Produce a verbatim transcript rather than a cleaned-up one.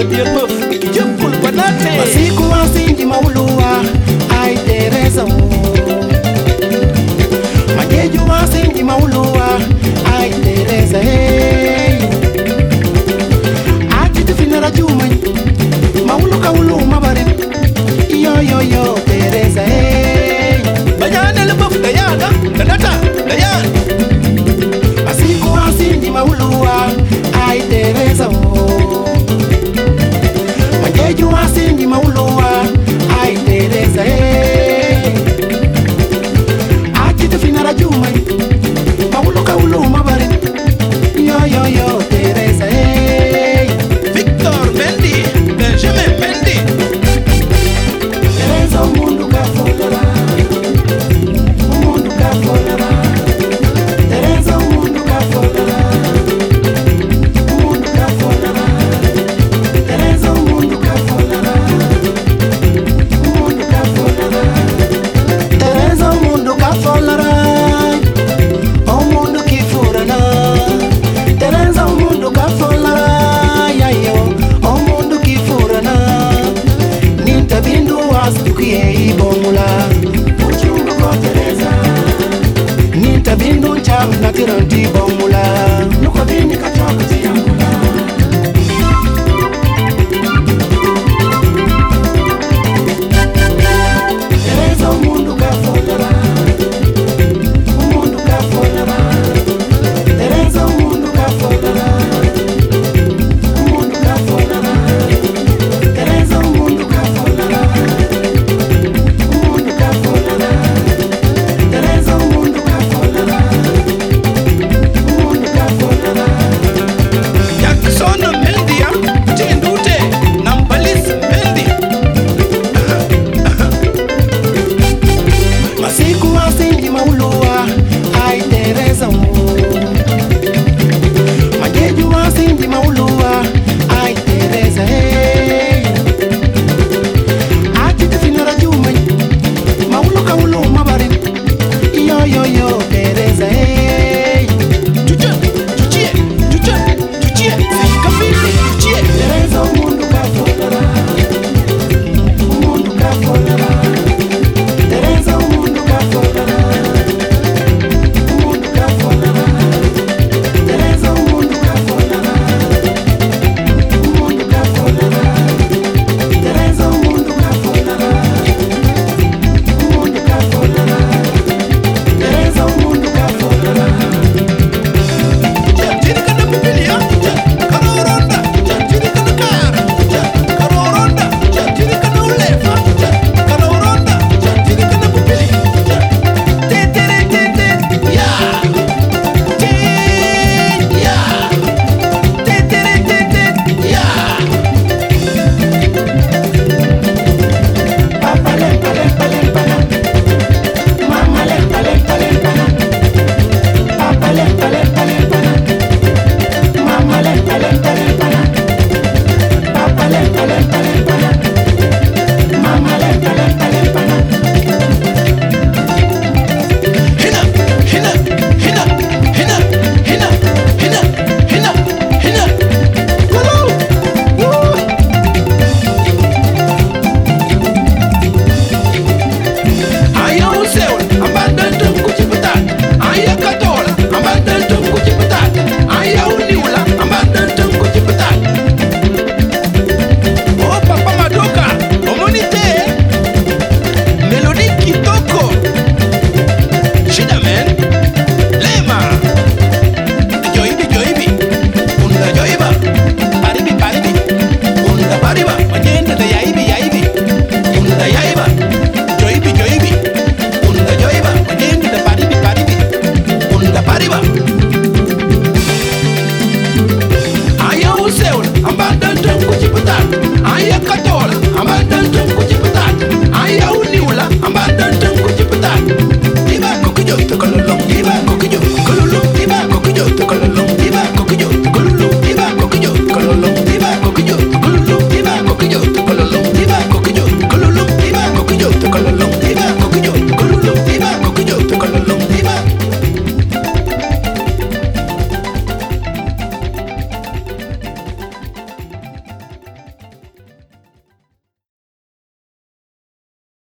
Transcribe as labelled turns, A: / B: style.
A: Masiku asindi maulua ai Teresa Majeju asindi maulua ai Teresa hey Ati tufinara juma maulu kaulu mabare yo yo yo Teresa hey Banyane lebuf dayana danata dayan Masiku asindi maulua ai Teresa Majeju asindi maulua ai Teresa hey Ati tufinara juma maulu kaulu mabare yo yo yo Teresa hey
B: Victor Mendy, Benjamin Mendy.
A: Teresa umundu kafolera umundu kafolera Teresa umundu kafolera umundu kafolera Teresa umundu kafolera umundu kafolera Teresa umundu kafolera umundu kifurana Teresa umundu kafolera yayo umundu kifurana Ninta bindu wastukie ibomula Uchungu ko Teresa Ninta bindu cham na tiranti bomula